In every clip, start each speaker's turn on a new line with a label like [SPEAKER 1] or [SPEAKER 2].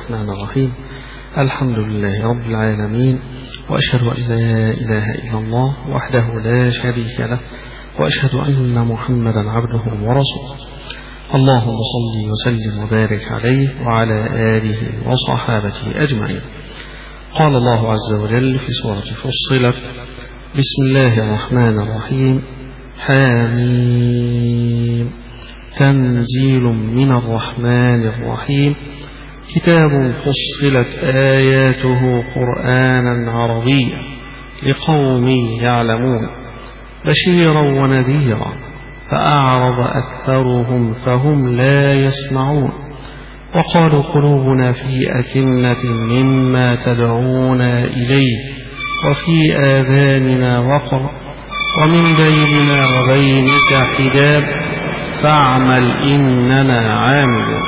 [SPEAKER 1] الرحمن الرحيم. الحمد لله رب العالمين، وأشهد أن لا إله إلا الله وحده لا شريك له، وأشهد أن محمدا عبده ورسوله. اللهم صل وسلم وبارك عليه وعلى آله وصحابته أجمعين. قال الله عز وجل في سورة فصلت: بسم الله الرحمن الرحيم. حميم. تنزيل من الرحمن الرحيم. كتاب فصلت آياته قرآنا عربيا لقوم يعلمون بشيرا ونذيرا فأعرض أكثرهم فهم لا يسمعون. وقالوا قلوبنا في أكنة مما تدعونا إليه وفي آذاننا وقر ومن بيننا وبينك حجاب فاعمل إننا عاملون.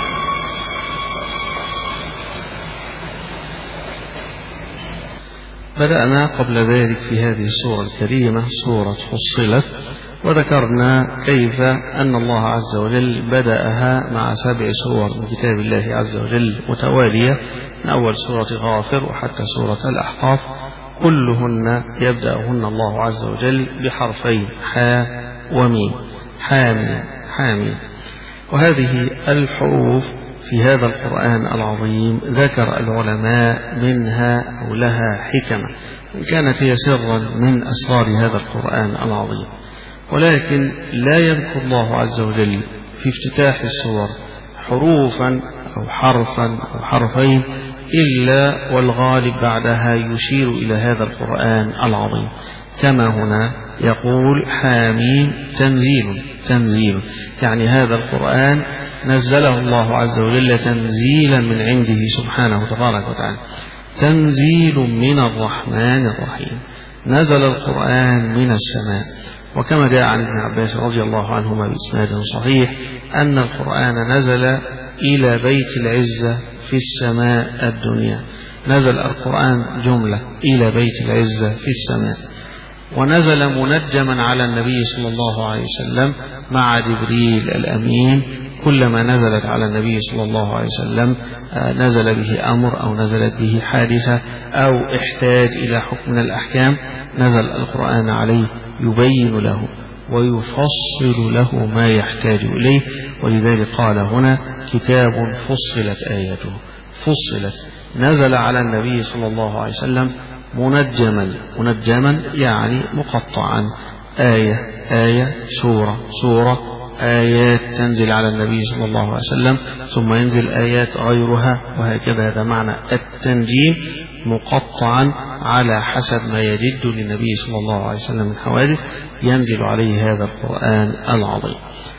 [SPEAKER 1] بدأنا قبل ذلك في هذه السورة الكريمة سورة فصلت، وذكرنا كيف أن الله عز وجل بدأها مع 7 سور من كتاب الله عز وجل متوالية، من أول سورة غافر وحتى سورة الأحقاف، كلهن يبدأهن الله عز وجل بحرفين حا وميم، حامي حامي. وهذه الحروف في هذا القرآن العظيم ذكر العلماء منها أو لها حكمة، إن كانت هي سرا من أسرار هذا القرآن العظيم، ولكن لا يذكر الله عز وجل في افتتاح السور حروفا أو حرفا أو حرفين إلا والغالب بعدها يشير إلى هذا القرآن العظيم، كما هنا يقول حاميم تنزيل. تنزيل يعني هذا القرآن نزله الله عز وجل تنزيلا من عنده سبحانه تبارك وتعالى، تنزيل من الرحمن الرحيم. نزل القرآن من السماء، وكما جاء عن ابن عباس رضي الله عنهما بإسناد صحيح أن القرآن نزل إلى بيت العزة في السماء الدنيا. نزل القرآن جملة إلى بيت العزة في السماء، ونزل منجما على النبي صلى الله عليه وسلم مع جبريل الأمين. كلما نزلت على النبي صلى الله عليه وسلم نزل به أمر أو نزلت به حادثة أو احتاج إلى حكم من الأحكام، نزل القرآن عليه يبين له ويفصل له ما يحتاج إليه. ولذلك قال هنا كتاب فصلت آياته. فصلت نزل على النبي صلى الله عليه وسلم منجما يعني مقطعا، آية آية، سورة سورة، آيات تنزل على النبي صلى الله عليه وسلم ثم ينزل آيات غيرها، وهكذا. هذا معنى التنجيم، مقطعا على حسب ما يجد للنبي صلى الله عليه وسلم من حوادث ينزل عليه هذا القرآن العظيم.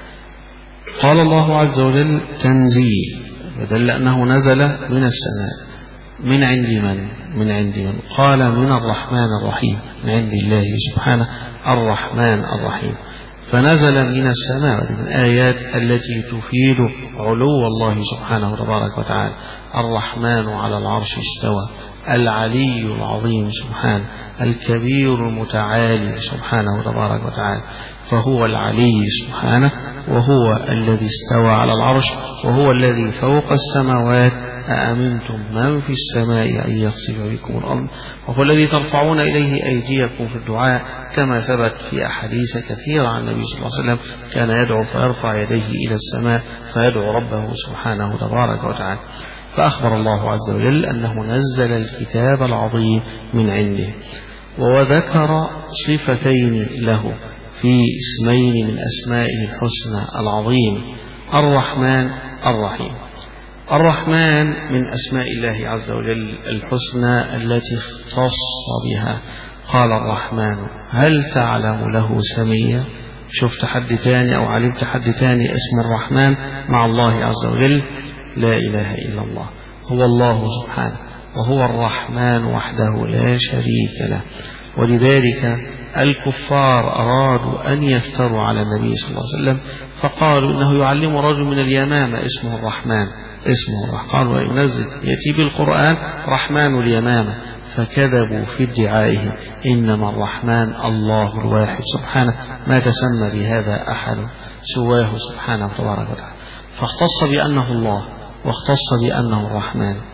[SPEAKER 1] قال الله عز وجل تنزيل، فدل أنه نزل من السماء. من عند من؟ من عند من؟ قال من الرحمن الرحيم، من عند الله سبحانه الرحمن الرحيم. فنزل من السماء، من الآيات التي تفيد علو الله سبحانه تبارك وتعالى. الرحمن على العرش استوى، العلي العظيم سبحانه، الكبير المتعالي سبحانه تبارك وتعالى. فهو العلي سبحانه، وهو الذي استوى على العرش، وهو الذي فوق السماوات. أأمنتم من في السماء أن يخسف بكم الأرض، وهو الذي ترفعون إليه أيديكم في الدعاء، كما ثبت في أحاديث كثيرة عن النبي صلى الله عليه وسلم كان يدعو فيرفع يديه إلى السماء فيدعو ربه سبحانه تبارك وتعالى. فأخبر الله عز وجل أنه نزل الكتاب العظيم من عنده، وذكر صفتين له في اسمين من أسمائه الحسنى العظيم: الرحمن الرحيم. الرحمن من أسماء الله عز وجل الحسنى التي اختص بها. قال الرحمن هل تعلم له سميا؟ شفت حد تاني أو علمت حد تاني اسم الرحمن مع الله عز وجل؟ لا إله إلا الله، هو الله سبحانه، وهو الرحمن وحده لا شريك له. ولذلك الكفار أرادوا أن يفتروا على النبي صلى الله عليه وسلم، فقالوا إنه يعلم رجل من اليمامة اسمه الرحمن، اسمه الرحمن. قالوا وينزل يأتي بالقرآن رحمن اليمامة، فكذبوا في ادعائهم. إنما الرحمن الله الواحد سبحانه، ما تسمى بهذا أحد سواه سبحانه تبارك وتعالى، فاختص بأنه الله واختص بأنه الرحمن.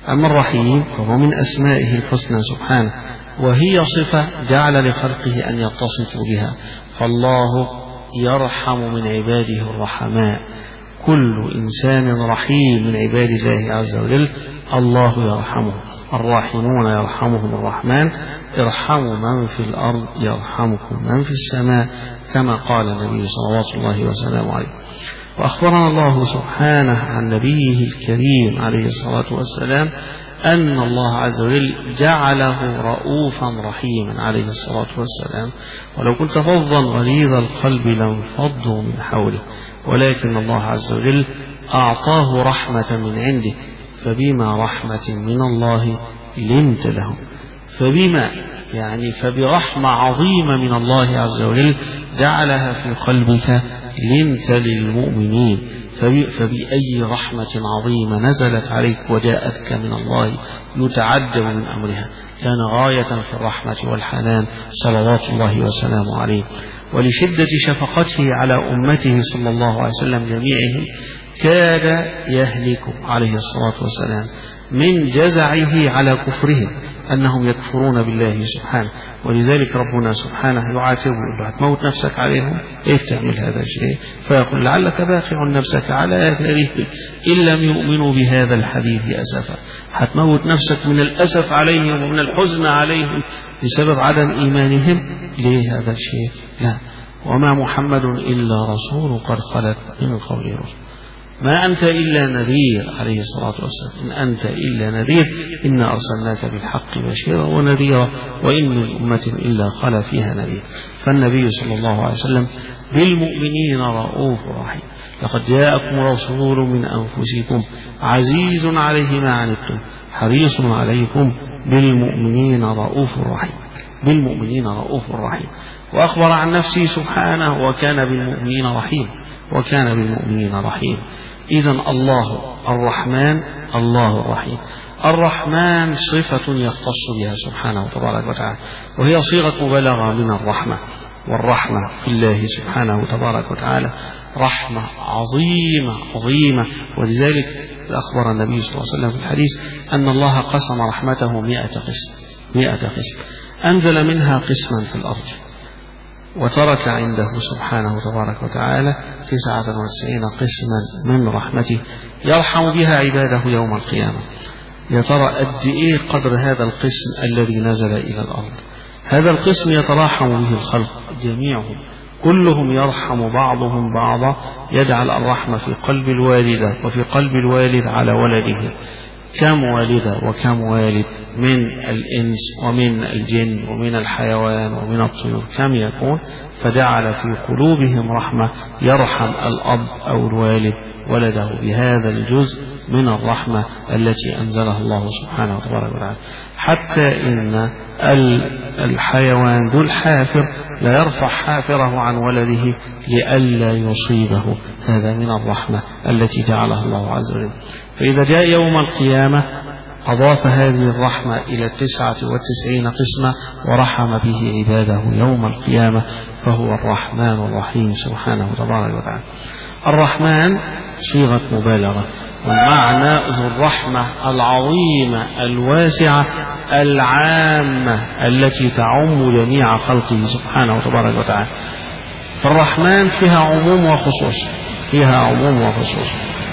[SPEAKER 1] أما الرحيم فهو من أسمائه الحسنى سبحانه، وهي صفة جعل لخلقه أن يتصفوا بها. فالله يرحم من عباده الرحماء، كل إنسان رحيم من عباد الله عز وجل الله يرحمه. الراحمون يرحمهم الرحمن، ارحموا من في الأرض يرحمكم من في السماء، كما قال النبي صلوات الله وسلامه عليه. وأخبرنا الله سبحانه عن نبيه الكريم عليه الصلاة والسلام أن الله عز وجل جعله رؤوفا رحيما عليه الصلاة والسلام، ولو كنت فظا غليظ القلب لانفضوا من حوله، ولكن الله عز وجل أعطاه رحمة من عنده، فبما رحمة من الله لنت لهم. فبما يعني فبرحمة عظيمة من الله عز وجل جعلها في قلبك لنت للمؤمنين. فبأي رحمة عظيمة نزلت عليك وجاءتك من الله يتعجب من أمرها. كان غاية في الرحمة والحنان صلوات الله وسلامه عليه، ولشدة شفقته على أمته صلى الله عليه وسلم جميعهم كاد يهلك عليه الصلاة والسلام من جزعه على كفرهم، أنهم يكفرون بالله سبحانه. ولذلك ربنا سبحانه يعاتبه، هتموت نفسك عليهم؟ إيه بتعمل هذا الشيء؟ فيقول لعلك باخع نفسك على آثارهم إن لم يؤمنوا بهذا الحديث أسفا. هتموت نفسك من الأسف عليهم ومن الحزن عليهم بسبب عدم إيمانهم. ليه هذا الشيء؟ لا، وما محمد إلا رسول قد خلت من قبله رسل، ما أنت إلا نذير عليه الصلاة والسلام، إن أنت إلا نذير، إنا أرسلناك بالحق بشيرا ونذيرا، وإن من أمة إلا خلا فيها نذير. فالنبي صلى الله عليه وسلم بالمؤمنين رؤوف رحيم. لقد جاءكم رسول من أنفسكم عزيز عليه ما عنتم حريص عليكم بالمؤمنين رؤوف رحيم. بالمؤمنين رؤوف رحيم. وأخبر عن نفسه سبحانه وكان بالمؤمنين رحيم، وكان بالمؤمنين رحيم. إذن الله الرحمن، الله الرحيم. الرحمن صفة يختص بها سبحانه تبارك وتعالى، وهي صيغة مبالغة من الرحمة، والرحمة في الله سبحانه تبارك وتعالى رحمة عظيمة عظيمة. ولذلك أخبر النبي صلى الله عليه وسلم في الحديث أن الله قسم رحمته 100 قسم، 100 قسم، أنزل منها قسما في الأرض، وترك عنده سبحانه تبارك وتعالى 99 قسما من رحمته يرحم بها عباده يوم القيامة. يا ترى قد إيه قدر هذا القسم الذي نزل إلى الأرض؟ هذا القسم يتراحم به الخلق جميعهم، كلهم يرحم بعضهم بعضا، يجعل الرحمة في قلب الوالدة وفي قلب الوالد على ولده. كم والدة وكم والد من الإنس ومن الجن ومن الحيوان ومن الطيور كم يكون؟ فجعل في قلوبهم رحمة يرحم الأب أو الوالد ولده بهذا الجزء من الرحمة التي أنزلها الله سبحانه وتعالى. حتى إن الحيوان ذو الحافر لا يرفع حافره عن ولده لئلا يصيبه، هذا من الرحمة التي جعلها الله عز وجل. فإذا جاء يوم القيامة أضاف هذه الرحمة إلى 99 قسمة ورحم به عباده يوم القيامة، فهو الرحمن الرحيم سبحانه تبارك وتعالى. الرحمن صيغة مبالغة، والمعنى ذو الرحمة العظيمة الواسعة العامة التي تعم جميع خلقه سبحانه تبارك وتعالى. فالرحمن فيها عموم وخصوص، فيها عموم وخصوص،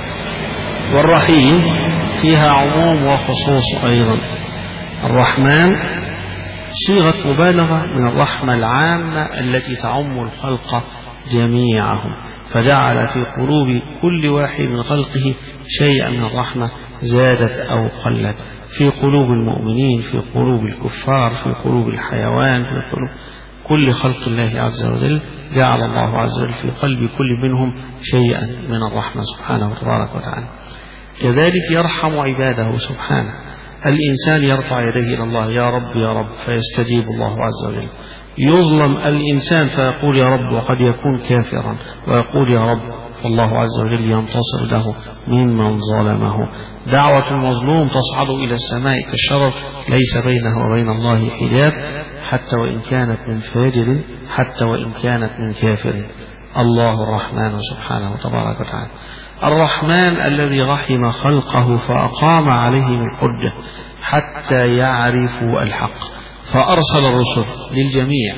[SPEAKER 1] والرحيم فيها عموم وخصوص أيضا. الرحمن صيغة مبالغة من الرحمة العامة التي تعم الخلق جميعهم، فجعل في قلوب كل واحد من خلقه شيئا من الرحمة زادت أو قلت، في قلوب المؤمنين، في قلوب الكفار، في قلوب الحيوان، في قلوب كل خلق الله عز وجل. جعل الله عز وجل في قلب كل منهم شيئا من الرحمة سبحانه تبارك وتعالى. كذلك يرحم عباده سبحانه. الإنسان يرفع يديه إلى الله يا رب يا رب فيستجيب الله عز وجل. يظلم الإنسان فيقول يا رب، وقد يكون كافرا ويقول يا رب، فالله عز وجل ينتصر له ممن ظلمه. دعوة المظلوم تصعد إلى السماء كالشرر، ليس بينه وبين الله حجاب، حتى وإن كانت من فاجر، حتى وإن كانت من كافر. الله الرحمن سبحانه تبارك وتعالى. الرحمن الذي رحم خلقه فأقام عليهم الحجة حتى يعرفوا الحق فأرسل الرسل للجميع،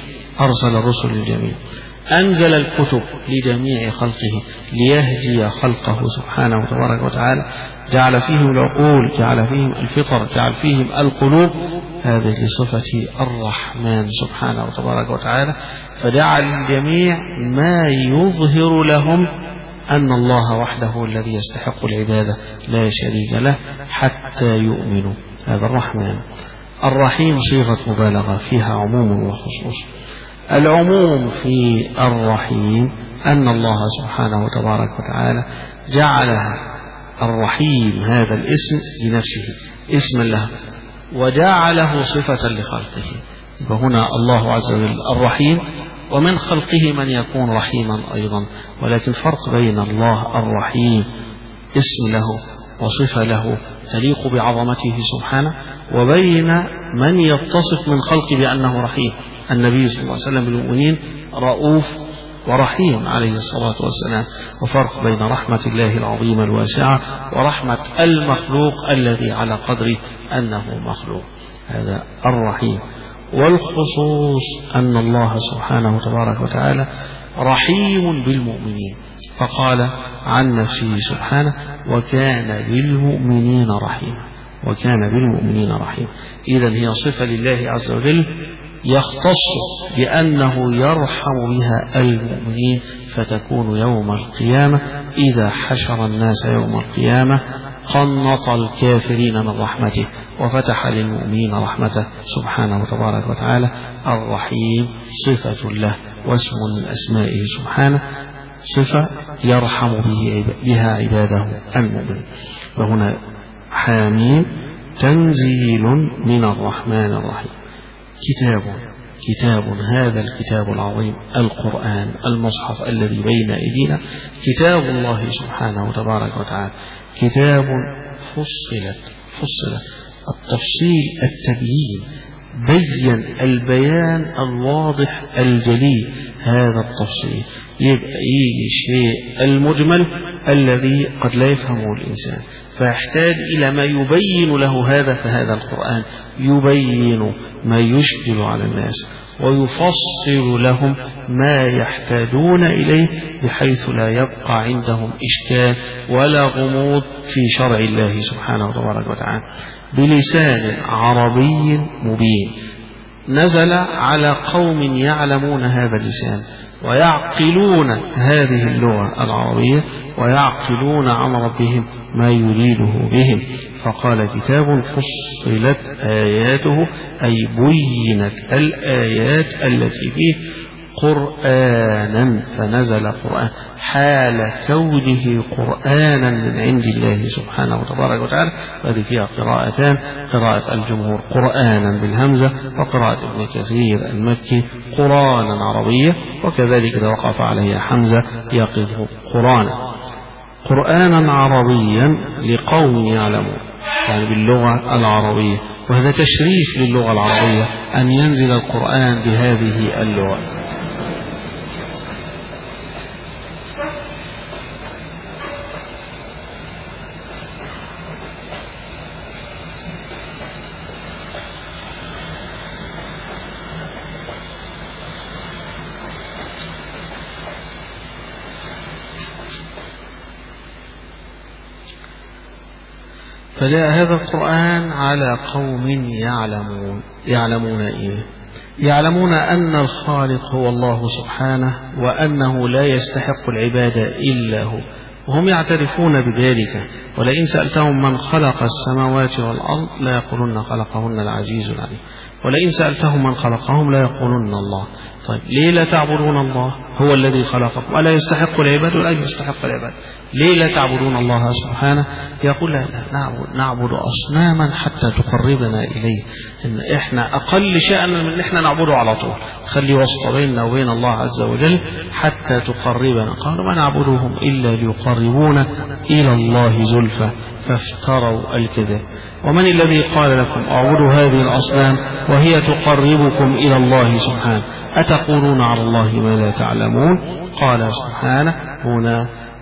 [SPEAKER 1] أنزل الكتب لجميع خلقه ليهدي خلقه سبحانه وتبارك وتعالى، جعل فيهم العقول، جعل فيهم الفطر، جعل فيهم القلوب. هذه لصفة الرحمن سبحانه وتبارك وتعالى، فجعل الجميع ما يظهر لهم أن الله وحده الذي يستحق العبادة لا شريك له حتى يؤمنوا. هذا الرحمن. الرحيم صيغة مبالغة فيها عموم وخصوص. العموم في الرحيم أن الله سبحانه وتبارك وتعالى جعل الرحيم هذا الاسم لنفسه اسما له وجعله صفة لخلقه. فهنا الله عز وجل الرحيم، ومن خلقه من يكون رحيما أيضا، ولكن فرق بين الله الرحيم اسم له وصفة له تليق بعظمته سبحانه، وبين من يتصف من خلقه بأنه رحيم. النبي صلى الله عليه وسلم بالمؤمنين رؤوف ورحيم عليه الصلاة والسلام، وفرق بين رحمة الله العظيمة الواسعة ورحمة المخلوق الذي على قدر أنه مخلوق. هذا الرحيم. والخصوص أن الله سبحانه وتبارك وتعالى رحيم بالمؤمنين، فقال عن نفسه سبحانه وكان بالمؤمنين رحيما. إذن هي صفة لله عز وجل يختص بأنه يرحم بها المؤمنين، فتكون يوم القيامة إذا حشر الناس يوم القيامة قنط الكافرين من رحمته وفتح للمؤمنين رحمته سبحانه وتبارك وتعالى. الرحيم صفة له واسم من أسمائه سبحانه، صفة يرحم بها عباده المؤمنين. وهنا حاميم تنزيل من الرحمن الرحيم. كتاب هذا الكتاب العظيم القرآن المصحف الذي بين أيدينا كتاب الله سبحانه وتبارك وتعالى، كتاب فصلت التفصيل التبيين، بين البيان الواضح الجلي. هذا التفصيل يبقى يجي الشيء المجمل الذي قد لا يفهمه الإنسان فيحتاج إلى ما يبين له هذا، فهذا القرآن يبين ما يشكل على الناس ويفصل لهم ما يحتاجون إليه بحيث لا يبقى عندهم إشكال ولا غموض في شرع الله سبحانه وتبارك وتعالى، بلسان عربي مبين نزل على قوم يعلمون هذا اللسان ويعقلون هذه اللغة العربية ويعقلون عن ربهم ما يريده بهم. فقال كتاب فصلت آياته، أي بينت الآيات التي فيه قرآنا، فنزل قرآن حال كونه قرآنا من عند الله سبحانه وتبارك وتعالى. وهذه فيها قراءتان، قراءة الجمهور قرآنا بالهمزة، وقراءة ابن كثير المكي قرآنا عربية، وكذلك إذا وقف عليها حمزة يقف قرآنا عربيا لقوم يعلمون، يعني باللغة العربية. وهذا تشريف للغة العربية أن ينزل القرآن بهذه اللغة. فجاء هذا القرآن على قوم يعلمون إيه؟ يعلمون أن الخالق هو الله سبحانه، وأنه لا يستحق العبادة إلا هو، وهم يعترفون بذلك. ولئن سألتهم من خلق السماوات والأرض لا يقولون خلقهن العزيز العليم، ولئن سألتهم من خلقهم لا يقولون الله. طيب ليه لا تعبدون الله؟ هو الذي خلقكم ولا يستحق العباد ولا يستحق العباد. ليه لا تعبدون الله سبحانه؟ يقول لا نعبد أصناما حتى تقربنا إليه، إن إحنا أقل شأن من إحنا نعبده على طول، خلي وسط بيننا وبين الله عز وجل حتى تقربنا. قالوا ما نعبدهم إلا ليقربونا إلى الله زلفى فافتروا الكذب. ومن الذي قال لكم اعبدوا هذه الأصنام وهي تقربكم إلى الله سبحانه؟ أتقولون على الله ما لا تعلمون؟ قال سبحانه هنا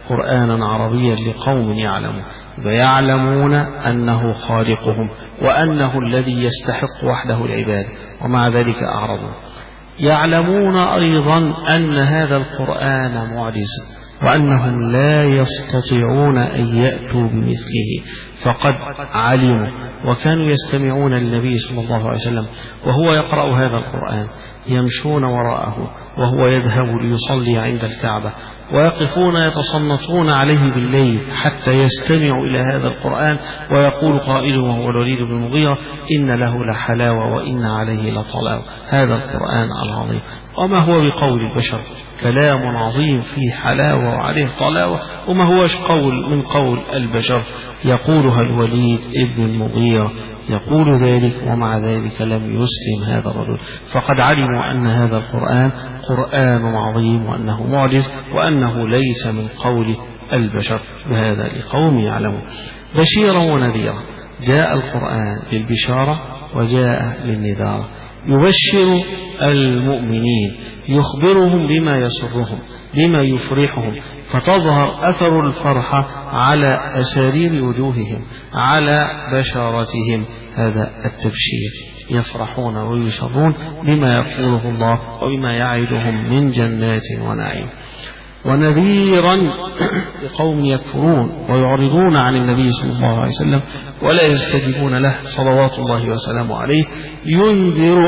[SPEAKER 1] قرآنا عربيا لقوم يعلمون، ويعلمون أنه خالقهم وأنه الذي يستحق وحده العبادة، ومع ذلك أعرضوا. يعلمون أيضا أن هذا القرآن معجز وأنهم لا يستطيعون أن يأتوا بمثله، فقد علموا وكانوا يستمعون للنبي صلى الله عليه وسلم وهو يقرأ هذا القرآن، يمشون وراءه وهو يذهب ليصلي عند الكعبة، ويقفون يتصنطون عليه بالليل حتى يستمعوا إلى هذا القرآن، ويقول قائل وهو الوليد بن المغيرة: إن له لحلاوة وإن عليه لطلاوة. هذا القرآن العظيم وما هو بقول البشر، كلام عظيم فيه حلاوة وعليه طلاوة، وما هوش قول من قول البشر يقولها الوليد ابن المغيرة، يقول ذلك ومع ذلك لم يسلم هذا الرجل. فقد علموا أن هذا القرآن قرآن عظيم وأنه معجز وأنه ليس من قول البشر، بهذا لقوم يعلمون. بشيرا ونذيرا، جاء القرآن للبشارة وجاء للنذارة، يبشر المؤمنين، يخبرهم بما يسرهم بما يفرحهم، فتظهر أثر الفرحة على أسارير وجوههم على بشارتهم. هذا التبشير، يفرحون ويسرون بما يقوله الله وبما يعدهم من جنات ونعيم. ونذيرا لقوم يكفرون ويعرضون عن النبي صلى الله عليه وسلم ولا يستجيبون له صلوات الله وسلامه عليه، ينذر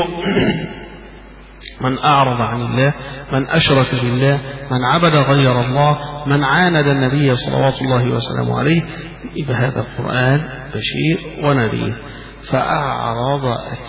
[SPEAKER 1] من أعرض عن الله، من أشرك بالله، من عبد غير الله، من عاند النبي صلوات الله وسلامه عليه. بهذا القرآن بشير ونذير. فأعرض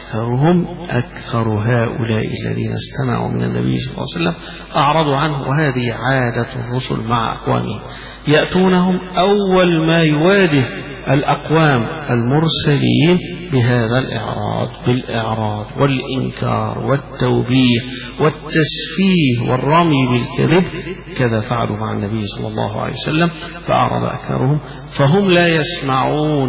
[SPEAKER 1] أكثر هؤلاء الذين استمعوا من النبي صلى الله عليه وسلم أعرضوا عنه، وهذه عادة الرسل مع أقوامهم، يأتونهم أول ما يواجه الأقوام المرسلين بهذا الإعراض، بالإعراض والإنكار والتوبيخ والتسفيه والرمي بالكذب. كذا فعلوا مع النبي صلى الله عليه وسلم، فأعرض أكثرهم فهم لا يسمعون.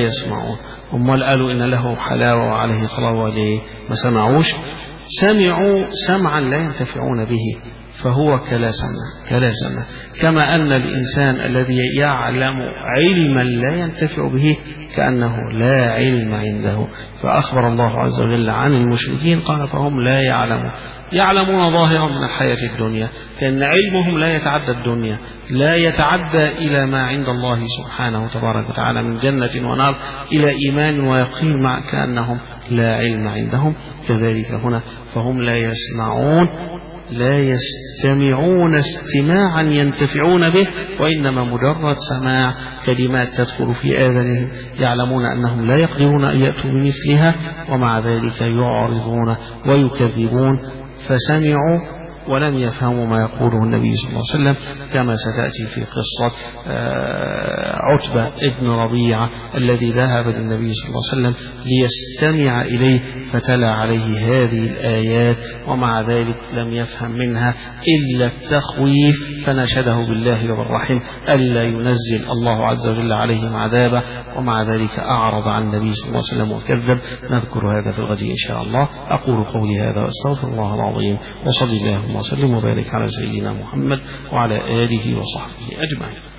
[SPEAKER 1] هم قالوا إن له حلاوة وعليه صلاة عليه، ما سمعوش، سمعوا سمعا لا ينتفعون به، فهو كلا سمع. كما أن الإنسان الذي يعلم علما لا ينتفع به كأنه لا علم عنده. فأخبر الله عز وجل عن المشركين قال: فهم لا يعلمون ظاهرا من الحياة الدنيا، كأن علمهم لا يتعدى الدنيا، لا يتعدى إلى ما عند الله سبحانه وتبارك وتعالى من جنة ونار، إلى إيمان ويقين، مع كأنهم لا علم عندهم. كذلك هنا، فهم لا يسمعون، لا يستمعون استماعا ينتفعون به، وإنما مجرد سماع كلمات تدخل في آذانهم، يعلمون أنهم لا يقدرون أن يأتوا بمثلها، ومع ذلك يعرضون ويكذبون. فسمعوا ولم يفهموا ما يقوله النبي صلى الله عليه وسلم، كما ستأتي في قصة عتبة ابن ربيعة الذي ذهب للنبي صلى الله عليه وسلم ليستمع إليه، فتلا عليه هذه الآيات، ومع ذلك لم يفهم منها إلا التخويف، فنشده بالله وبالرحم ألا ينزل الله عز وجل عليهم عذابه، ومع ذلك أعرض عن النبي صلى الله عليه وسلم وكذب. نذكر هذا في الغد إن شاء الله. أقول قولي هذا وأستغفر الله العظيم، وصلي الله وسلم وبارك على سيدنا محمد وعلى آله وصحبه أجمعين.